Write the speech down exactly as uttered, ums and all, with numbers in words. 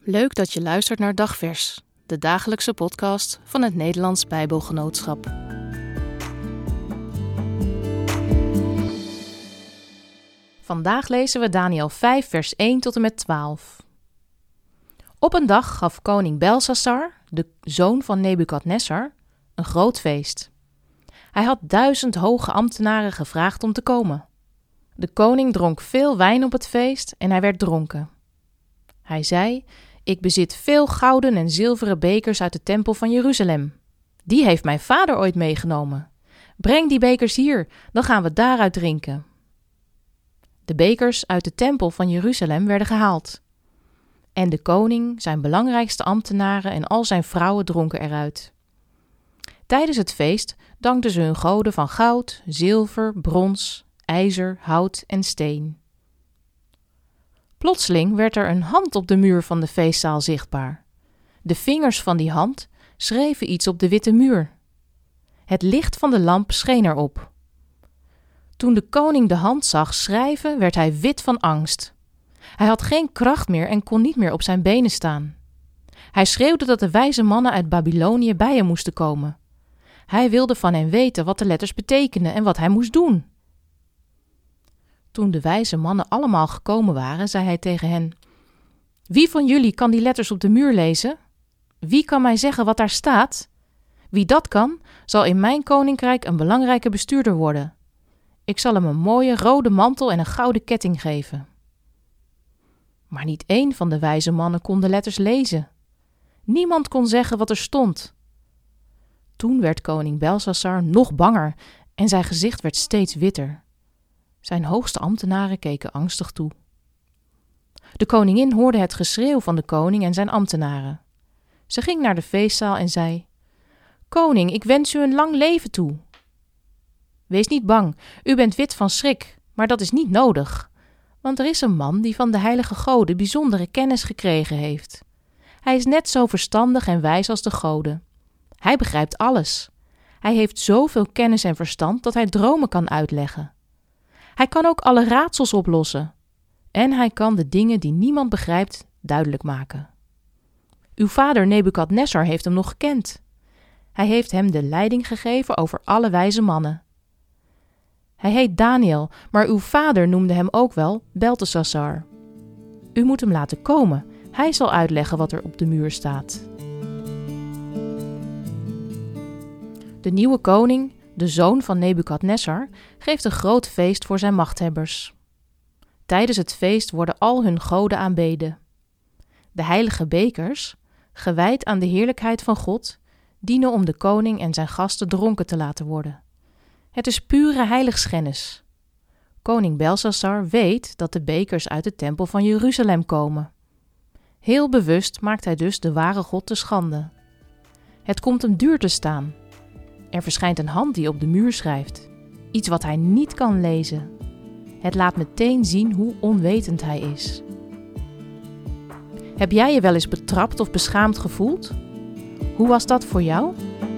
Leuk dat je luistert naar Dagvers, de dagelijkse podcast van het Nederlands Bijbelgenootschap. Vandaag lezen we Daniël vijf vers één tot en met twaalf. Op een dag gaf koning Belsassar, de zoon van Nebukadnessar, een groot feest. Hij had duizend hoge ambtenaren gevraagd om te komen. De koning dronk veel wijn op het feest en hij werd dronken. Hij zei: Ik bezit veel gouden en zilveren bekers uit de tempel van Jeruzalem. Die heeft mijn vader ooit meegenomen. Breng die bekers hier, dan gaan we daaruit drinken. De bekers uit de tempel van Jeruzalem werden gehaald. En de koning, zijn belangrijkste ambtenaren en al zijn vrouwen dronken eruit. Tijdens het feest dankten ze hun goden van goud, zilver, brons, ijzer, hout en steen. Plotseling werd er een hand op de muur van de feestzaal zichtbaar. De vingers van die hand schreven iets op de witte muur. Het licht van de lamp scheen erop. Toen de koning de hand zag schrijven, werd hij wit van angst. Hij had geen kracht meer en kon niet meer op zijn benen staan. Hij schreeuwde dat de wijze mannen uit Babylonië bij hem moesten komen. Hij wilde van hen weten wat de letters betekenden en wat hij moest doen. Toen de wijze mannen allemaal gekomen waren, zei hij tegen hen: Wie van jullie kan die letters op de muur lezen? Wie kan mij zeggen wat daar staat? Wie dat kan, zal in mijn koninkrijk een belangrijke bestuurder worden. Ik zal hem een mooie rode mantel en een gouden ketting geven. Maar niet één van de wijze mannen kon de letters lezen. Niemand kon zeggen wat er stond. Toen werd koning Belsassar nog banger en zijn gezicht werd steeds witter. Zijn hoogste ambtenaren keken angstig toe. De koningin hoorde het geschreeuw van de koning en zijn ambtenaren. Ze ging naar de feestzaal en zei: Koning, ik wens u een lang leven toe. Wees niet bang, u bent wit van schrik, maar dat is niet nodig. Want er is een man die van de heilige goden bijzondere kennis gekregen heeft. Hij is net zo verstandig en wijs als de goden. Hij begrijpt alles. Hij heeft zoveel kennis en verstand dat hij dromen kan uitleggen. Hij kan ook alle raadsels oplossen. En hij kan de dingen die niemand begrijpt duidelijk maken. Uw vader Nebukadnessar heeft hem nog gekend. Hij heeft hem de leiding gegeven over alle wijze mannen. Hij heet Daniël, maar uw vader noemde hem ook wel Beltesassar. U moet hem laten komen. Hij zal uitleggen wat er op de muur staat. De nieuwe koning, de zoon van Nebukadnessar, geeft een groot feest voor zijn machthebbers. Tijdens het feest worden al hun goden aanbeden. De heilige bekers, gewijd aan de heerlijkheid van God, dienen om de koning en zijn gasten dronken te laten worden. Het is pure heiligschennis. Koning Belsassar weet dat de bekers uit de tempel van Jeruzalem komen. Heel bewust maakt hij dus de ware God te schande. Het komt hem duur te staan. Er verschijnt een hand die op de muur schrijft. Iets wat hij niet kan lezen. Het laat meteen zien hoe onwetend hij is. Heb jij je wel eens betrapt of beschaamd gevoeld? Hoe was dat voor jou?